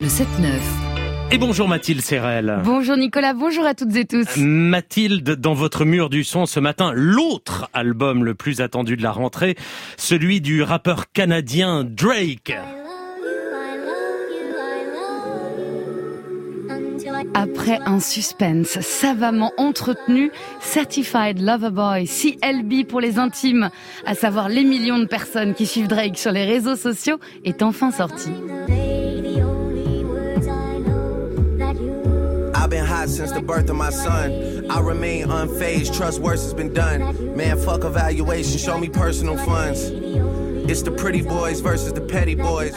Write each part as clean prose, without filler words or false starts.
7-9. Et bonjour Mathilde Serrel. Bonjour Nicolas, bonjour à toutes et tous. Mathilde, dans votre mur du son ce matin, l'autre album le plus attendu de la rentrée, celui du rappeur canadien Drake. Après un suspense savamment entretenu, Certified Lover Boy, CLB pour les intimes, à savoir les millions de personnes qui suivent Drake sur les réseaux sociaux, est enfin sorti. I've been hot since the birth of my son. I remain unfazed, trust worse has been done. Man, fuck evaluation, show me personal funds. It's the pretty boys versus the petty boys.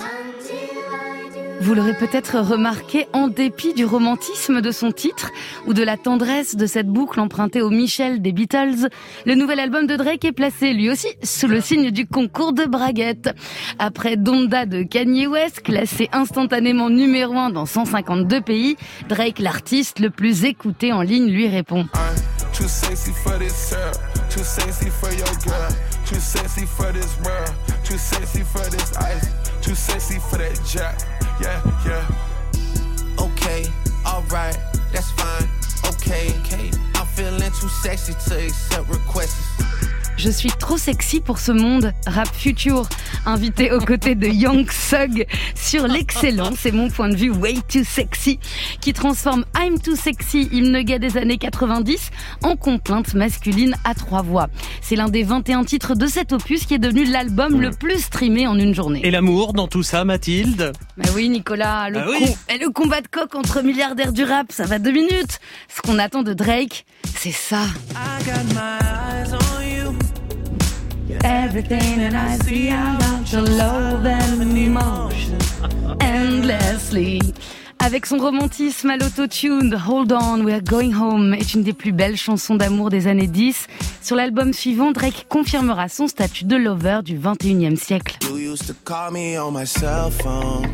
Vous l'aurez peut-être remarqué, en dépit du romantisme de son titre ou de la tendresse de cette boucle empruntée au Michel des Beatles, le nouvel album de Drake est placé lui aussi sous le signe du concours de braguette. Après Donda de Kanye West, classé instantanément numéro 1 dans 152 pays, Drake, l'artiste le plus écouté en ligne, lui répond. Too sexy for this girl, too sexy for your girl, too sexy for this world, too sexy for this ice, too sexy for that jack, yeah, yeah. Okay, alright, that's fine, okay. I'm feeling too sexy to accept requests. Je suis trop sexy pour ce monde. Rap Future, invité aux côtés de Young Thug sur l'excellent, c'est mon point de vue, Way Too Sexy, qui transforme I'm Too Sexy, hymne gay des années 90, en complainte masculine à 3 voix. C'est l'un des 21 titres de cet opus qui est devenu l'album le plus streamé en une journée. Et l'amour dans tout ça, Mathilde? Bah oui, Nicolas, le combat de coq entre milliardaires du rap, ça va 2 minutes. Ce qu'on attend de Drake, c'est ça. I got my eyes on you. Everything that I see about your love and emotion endlessly. Avec son romantisme à l'autotune, Hold On, We're Going Home est une des plus belles chansons d'amour des années 10. Sur l'album suivant, Drake confirmera son statut de lover du 21e siècle. You used to call me on my cell phone.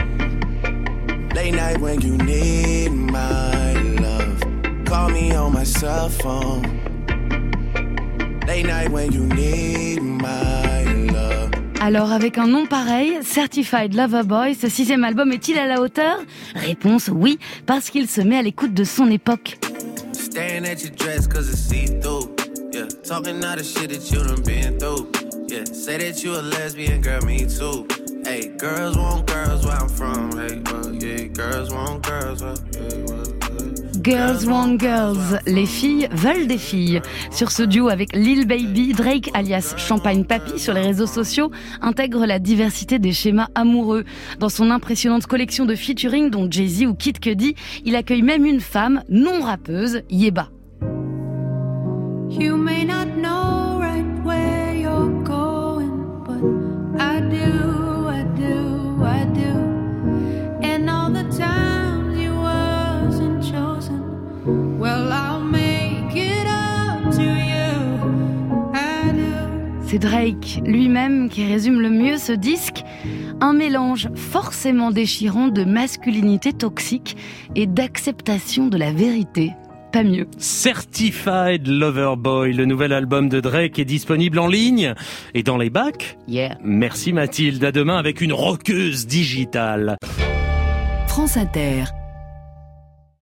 Late night when you need my love. Call me on my cell phone. Late night when you need my love. Alors avec un nom pareil, Certified Lover Boy, ce 6e album est-il à la hauteur? Réponse oui, parce qu'il se met à l'écoute de son époque. Staring at your dress cause it's see-through. Yeah, talking all the shit that you done been through. Yeah, say that you a lesbian, girl, me too. Hey, girls want girls where I'm from. Hey, yeah, girls want girls where, Girls want girls, les filles veulent des filles. Sur ce duo avec Lil Baby, Drake, alias Champagne Papi sur les réseaux sociaux, intègre la diversité des schémas amoureux. Dans son impressionnante collection de featuring, dont Jay-Z ou Kid Cudi, il accueille même une femme non rappeuse, Yeba. You may not know right where you're going, but I do, I do, I do. And all the times you wasn't chosen, well, I'll make it up to you. I do. C'est Drake lui-même qui résume le mieux ce disque. Un mélange forcément déchirant de masculinité toxique et d'acceptation de la vérité. Pas mieux. Certified Lover Boy, le nouvel album de Drake est disponible en ligne et dans les bacs. Yeah. Merci Mathilde, à demain avec une rockeuse digitale. France Inter.